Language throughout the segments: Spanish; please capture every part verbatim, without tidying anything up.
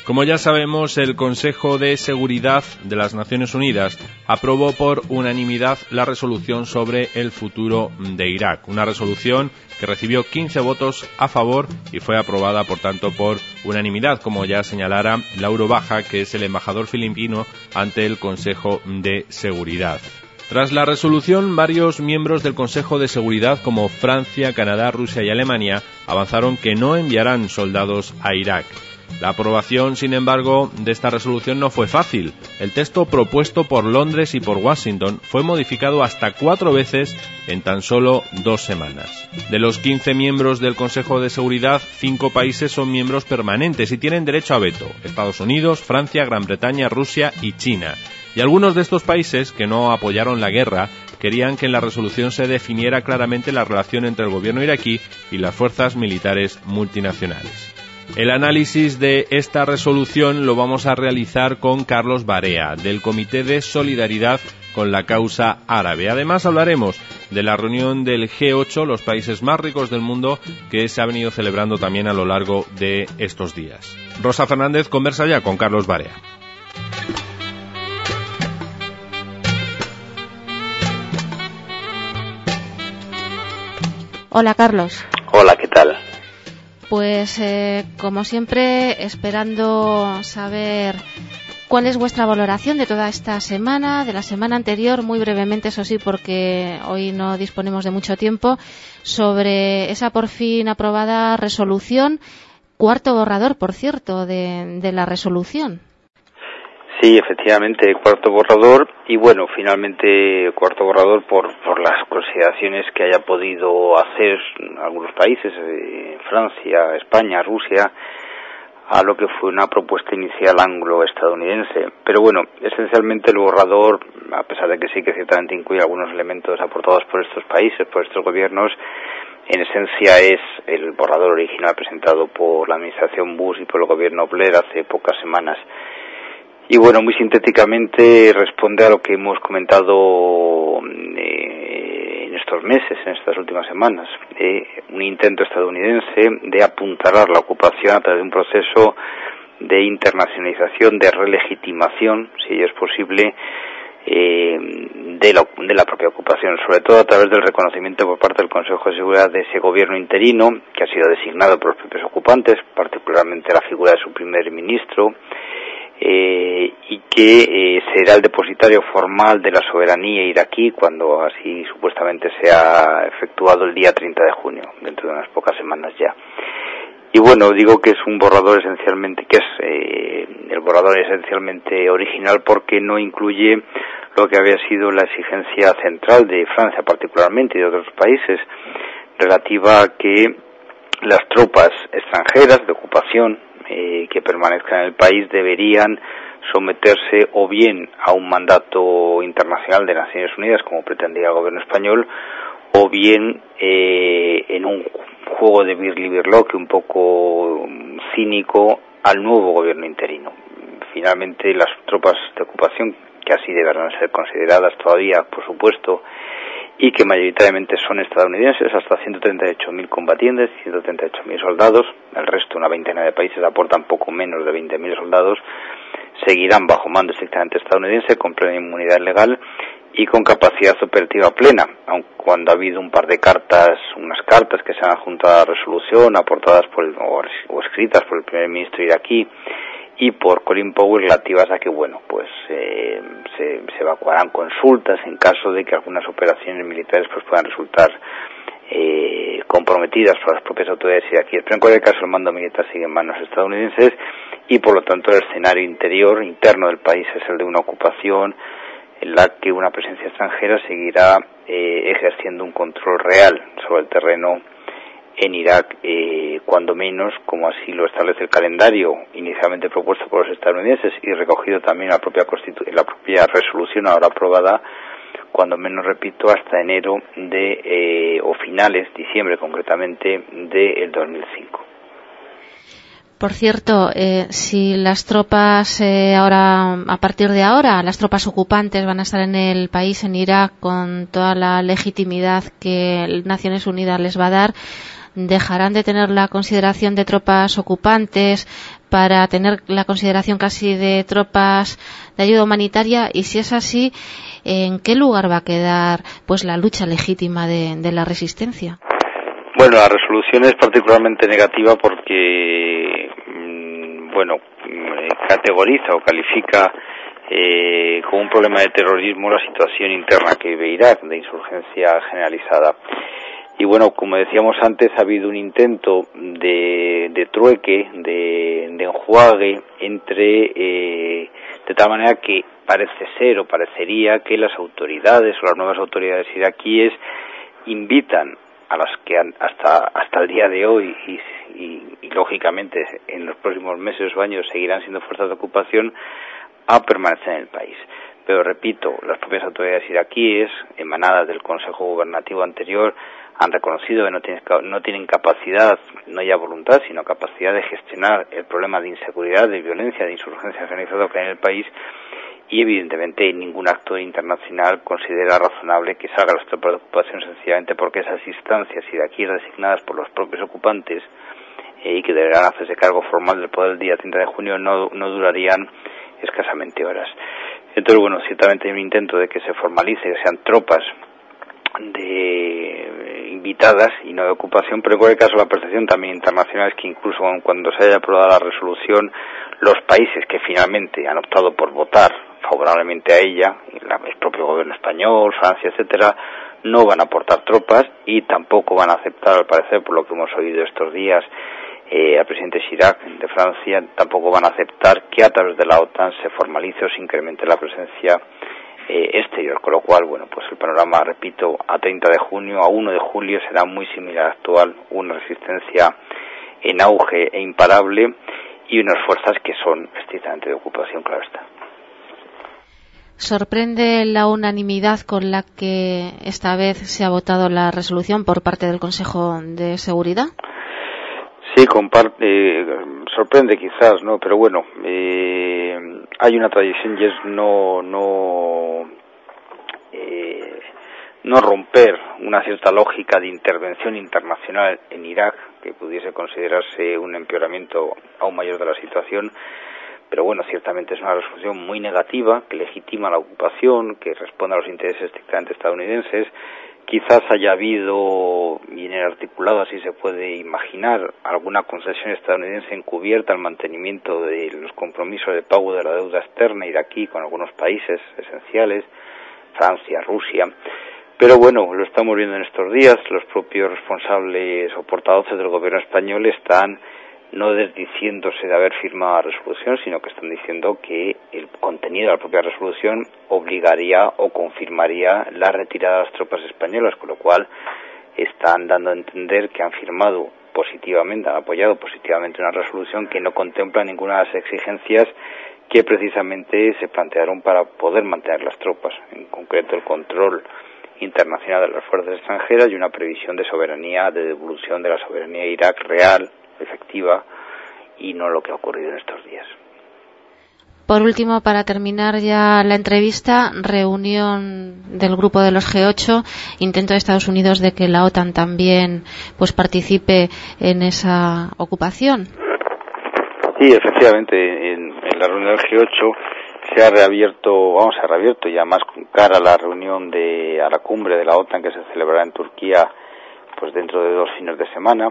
Como ya sabemos, el Consejo de Seguridad de las Naciones Unidas aprobó por unanimidad la resolución sobre el futuro de Irak. Una resolución que recibió quince votos a favor y fue aprobada, por tanto, por unanimidad, como ya señalara Lauro Baja, que es el embajador filipino ante el Consejo de Seguridad. Tras la resolución, varios miembros del Consejo de Seguridad, como Francia, Canadá, Rusia y Alemania, avanzaron que no enviarán soldados a Irak. La aprobación, sin embargo, de esta resolución no fue fácil. El texto propuesto por Londres y por Washington fue modificado hasta cuatro veces en tan solo dos semanas. De los quince miembros del Consejo de Seguridad, cinco países son miembros permanentes y tienen derecho a veto: Estados Unidos, Francia, Gran Bretaña, Rusia y China. Y algunos de estos países, que no apoyaron la guerra, querían que en la resolución se definiera claramente la relación entre el gobierno iraquí y las fuerzas militares multinacionales. El análisis de esta resolución lo vamos a realizar con Carlos Barea, del Comité de Solidaridad con la Causa Árabe. Además, hablaremos de la reunión del G ocho, los países más ricos del mundo, que se ha venido celebrando también a lo largo de estos días. Rosa Fernández conversa ya con Carlos Barea. Hola, Carlos. Hola, ¿qué tal? Pues, eh, como siempre, esperando saber cuál es vuestra valoración de toda esta semana, de la semana anterior, muy brevemente, eso sí, porque hoy no disponemos de mucho tiempo, sobre esa por fin aprobada resolución, cuarto borrador, por cierto, de, de la resolución. Sí, efectivamente, cuarto borrador, y bueno, finalmente cuarto borrador por, por las consideraciones que haya podido hacer algunos países, eh, Francia, España, Rusia, a lo que fue una propuesta inicial anglo-estadounidense. Pero bueno, esencialmente el borrador, a pesar de que sí que ciertamente incluye algunos elementos aportados por estos países, por estos gobiernos, en esencia es el borrador original presentado por la administración Bush y por el gobierno Blair hace pocas semanas. Y bueno, muy sintéticamente responde a lo que hemos comentado eh, en estos meses, en estas últimas semanas, eh, un intento estadounidense de apuntalar la ocupación a través de un proceso de internacionalización, de relegitimación, si ello es posible, eh, de, la, de la propia ocupación, sobre todo a través del reconocimiento por parte del Consejo de Seguridad de ese gobierno interino, que ha sido designado por los propios ocupantes, particularmente la figura de su primer ministro, Eh, y que eh, será el depositario formal de la soberanía iraquí cuando así supuestamente sea efectuado el día treinta de junio, dentro de unas pocas semanas ya. Y bueno, digo que es un borrador esencialmente, que es eh, el borrador esencialmente original porque no incluye lo que había sido la exigencia central de Francia particularmente y de otros países, relativa a que las tropas extranjeras de ocupación Eh, que permanezcan en el país deberían someterse o bien a un mandato internacional de Naciones Unidas, como pretendía el gobierno español, o bien eh, en un juego de birli-birloque un poco cínico al nuevo gobierno interino. Finalmente, las tropas de ocupación, que así deberán ser consideradas todavía, por supuesto, y que mayoritariamente son estadounidenses, hasta ciento treinta y ocho mil combatientes, ciento treinta y ocho mil soldados, el resto, una veintena de países, aportan poco menos de veinte mil soldados, seguirán bajo mando estrictamente estadounidense, con plena inmunidad legal y con capacidad operativa plena, aun cuando ha habido un par de cartas, unas cartas que se han adjuntado a la resolución, aportadas por el, o, o escritas por el primer ministro iraquí y por Colin Powell, relativas a que, bueno, pues eh, se, se evacuarán consultas en caso de que algunas operaciones militares pues puedan resultar eh, comprometidas por las propias autoridades iraquíes. Pero en cualquier caso el mando militar sigue en manos estadounidenses y por lo tanto el escenario interior, interno del país, es el de una ocupación en la que una presencia extranjera seguirá eh, ejerciendo un control real sobre el terreno en Irak, eh, cuando menos, como así lo establece el calendario inicialmente propuesto por los estadounidenses y recogido también en la propia Constitu- en la propia resolución ahora aprobada, cuando menos, repito, hasta enero de eh, o finales, diciembre concretamente, del dos mil cinco. Por cierto, eh, si las tropas eh, ahora, a partir de ahora, las tropas ocupantes van a estar en el país, en Irak, con toda la legitimidad que Naciones Unidas les va a dar, dejarán de tener la consideración de tropas ocupantes para tener la consideración casi de tropas de ayuda humanitaria, y si es así, ¿en qué lugar va a quedar pues la lucha legítima de, de la resistencia? Bueno, la resolución es particularmente negativa porque, bueno, categoriza o califica eh, como un problema de terrorismo la situación interna que vive Irak, de insurgencia generalizada. Y bueno, como decíamos antes, ha habido un intento de, de trueque, de, de enjuague entre, eh, de tal manera que parece ser o parecería que las autoridades o las nuevas autoridades iraquíes invitan a las que han, hasta hasta el día de hoy y, y, y lógicamente en los próximos meses o años seguirán siendo fuerzas de ocupación, a permanecer en el país. Pero repito, las propias autoridades iraquíes, emanadas del Consejo Gubernativo anterior, han reconocido que no tienen, no tienen capacidad, no ya voluntad, sino capacidad de gestionar el problema de inseguridad, de violencia, de insurgencia generalizada que hay en el país, y evidentemente ningún actor internacional considera razonable que salgan las tropas de ocupación, sencillamente porque esas instancias iraquíes designadas por los propios ocupantes eh, y que deberán hacerse cargo formal del poder el día treinta de junio no, no durarían escasamente horas. Entonces, bueno, ciertamente hay un intento de que se formalice, que sean tropas de invitadas y no de ocupación, pero en cualquier caso la percepción también internacional es que incluso cuando se haya aprobado la resolución, los países que finalmente han optado por votar favorablemente a ella, el propio gobierno español, Francia, etcétera, no van a aportar tropas y tampoco van a aceptar, al parecer, por lo que hemos oído estos días, eh, al presidente Chirac de Francia, tampoco van a aceptar que a través de la OTAN se formalice o se incremente la presencia eh, exterior, con lo cual, bueno, pues el panorama, repito, a treinta de junio, a uno de julio será muy similar al actual, una resistencia en auge e imparable y unas fuerzas que son estrictamente de ocupación, claro está. ¿Sorprende la unanimidad con la que esta vez se ha votado la resolución por parte del Consejo de Seguridad? Sí, comparte, eh, sorprende quizás, ¿no? Pero bueno, eh, hay una tradición y es no no eh, no romper una cierta lógica de intervención internacional en Irak que pudiese considerarse un empeoramiento aún mayor de la situación. Pero bueno, ciertamente es una resolución muy negativa, que legitima la ocupación, que responde a los intereses estrictamente estadounidenses. Quizás haya habido, y en el articulado así se puede imaginar, alguna concesión estadounidense encubierta al mantenimiento de los compromisos de pago de la deuda externa iraquí con algunos países esenciales, Francia, Rusia. Pero bueno, lo estamos viendo en estos días, los propios responsables o portavoces del gobierno español están no desdiciéndose de haber firmado la resolución, sino que están diciendo que el contenido de la propia resolución obligaría o confirmaría la retirada de las tropas españolas, con lo cual están dando a entender que han firmado positivamente, han apoyado positivamente una resolución que no contempla ninguna de las exigencias que precisamente se plantearon para poder mantener las tropas, en concreto el control internacional de las fuerzas extranjeras y una previsión de soberanía, de devolución de la soberanía de Irak real, efectiva, y no lo que ha ocurrido en estos días. Por último, para terminar ya la entrevista, reunión del grupo de los G ocho, intento de Estados Unidos de que la OTAN también pues participe en esa ocupación. Sí, efectivamente, en, en la reunión del G ocho se ha reabierto, vamos, se ha reabierto ya más con cara a la reunión de, a la cumbre de la OTAN que se celebrará en Turquía pues dentro de dos fines de semana.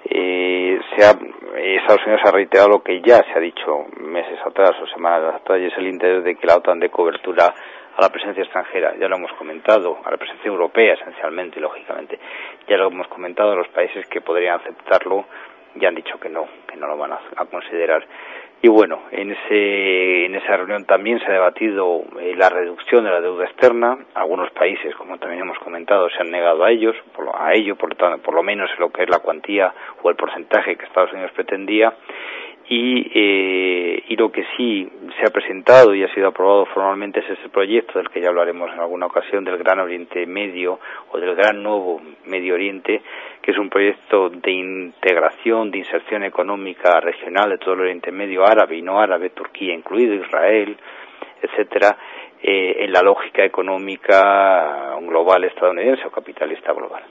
Eh, se ha, Estados Unidos ha reiterado lo que ya se ha dicho meses atrás o semanas atrás, y es el interés de que la OTAN dé cobertura a la presencia extranjera. Ya lo hemos comentado, a la presencia europea esencialmente, lógicamente. Ya lo hemos comentado, los países que podrían aceptarlo ya han dicho que no, que no lo van a, a considerar. Y bueno, en ese en esa reunión también se ha debatido eh, la reducción de la deuda externa. Algunos países, como también hemos comentado, se han negado a ellos, por lo, a ello, por, por lo menos en lo que es la cuantía o el porcentaje que Estados Unidos pretendía. Y, eh, y lo que sí se ha presentado y ha sido aprobado formalmente es ese proyecto del que ya hablaremos en alguna ocasión, del Gran Oriente Medio o del Gran Nuevo Medio Oriente, que es un proyecto de integración, de inserción económica regional de todo el Oriente Medio, árabe y no árabe, Turquía incluido, Israel, etcétera, eh, en la lógica económica global estadounidense o capitalista global.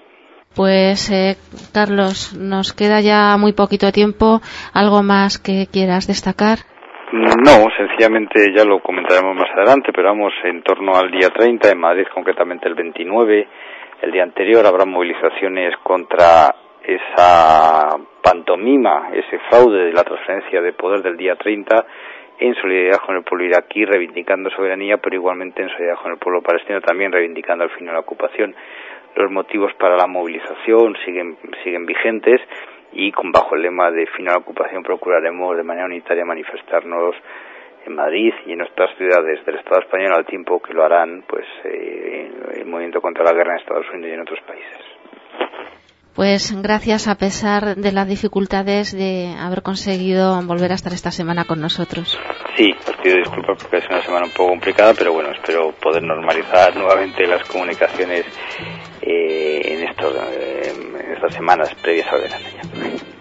Pues eh, Carlos, nos queda ya muy poquito tiempo. ¿Algo más que quieras destacar? No, sencillamente ya lo comentaremos más adelante, pero vamos, en torno al día treinta, en Madrid concretamente el veintinueve, el día anterior habrá movilizaciones contra esa pantomima, ese fraude de la transferencia de poder del día treinta, en solidaridad con el pueblo iraquí, reivindicando soberanía, pero igualmente en solidaridad con el pueblo palestino, también reivindicando el fin de la ocupación. Los motivos para la movilización siguen siguen vigentes y con bajo el lema de fin a la ocupación procuraremos de manera unitaria manifestarnos en Madrid y en otras ciudades del Estado español, al tiempo que lo harán pues eh, el movimiento contra la guerra en Estados Unidos y en otros países. Pues gracias, a pesar de las dificultades de haber conseguido volver a estar esta semana con nosotros. Sí, os pido disculpas porque es una semana un poco complicada, pero bueno, espero poder normalizar nuevamente las comunicaciones eh, en, estos, eh, en estas semanas previas al verano.